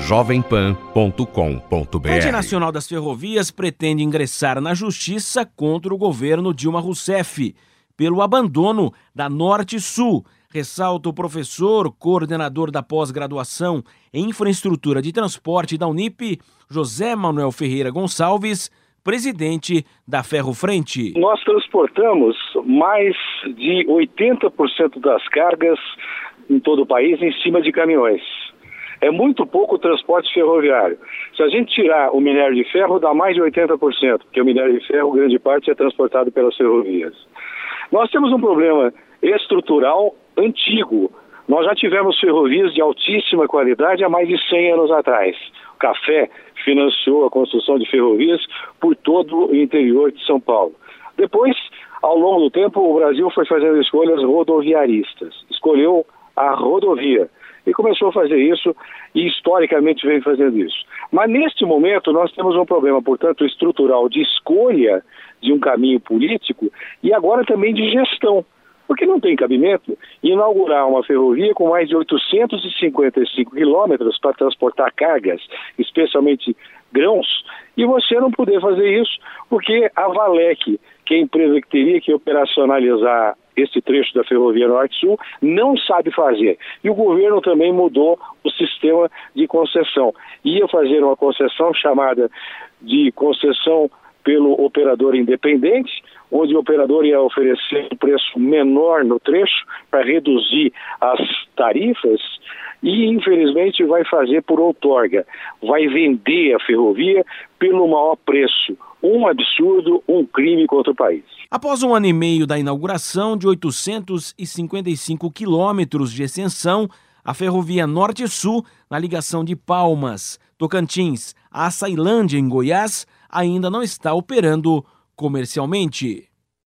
jovempan.com.br. A Rede Nacional das Ferrovias pretende ingressar na justiça contra o governo Dilma Rousseff pelo abandono da Norte-Sul, ressalta o professor, coordenador da pós-graduação em infraestrutura de transporte da Unip, José Manuel Ferreira Gonçalves, presidente da Ferrofrente. Nós transportamos mais de 80% das cargas em todo o país em cima de caminhões. É muito pouco o transporte ferroviário. Se a gente tirar o minério de ferro, dá mais de 80%, porque o minério de ferro, grande parte, é transportado pelas ferrovias. Nós temos um problema estrutural antigo. Nós já tivemos ferrovias de altíssima qualidade há mais de 100 anos atrás. O Café financiou a construção de ferrovias por todo o interior de São Paulo. Depois, ao longo do tempo, o Brasil foi fazendo escolhas rodoviaristas. Escolheu a rodovia e começou a fazer isso e historicamente vem fazendo isso. Mas neste momento nós temos um problema, portanto, estrutural de escolha de um caminho político e agora também de gestão. Porque não tem cabimento inaugurar uma ferrovia com mais de 855 quilômetros para transportar cargas, especialmente grãos, e você não poder fazer isso porque a Valec, que é a empresa que teria que operacionalizar esse trecho da Ferrovia Norte-Sul, não sabe fazer. E o governo também mudou o sistema de concessão. Ia fazer uma concessão chamada de concessão pelo operador independente, onde o operador ia oferecer um preço menor no trecho para reduzir as tarifas e, infelizmente, vai fazer por outorga. Vai vender a ferrovia pelo maior preço. Um absurdo, um crime contra o país. Após 1 ano e meio da inauguração de 855 quilômetros de extensão, a Ferrovia Norte-Sul, na ligação de Palmas, Tocantins, a Açailândia, em Goiás, ainda não está operando comercialmente.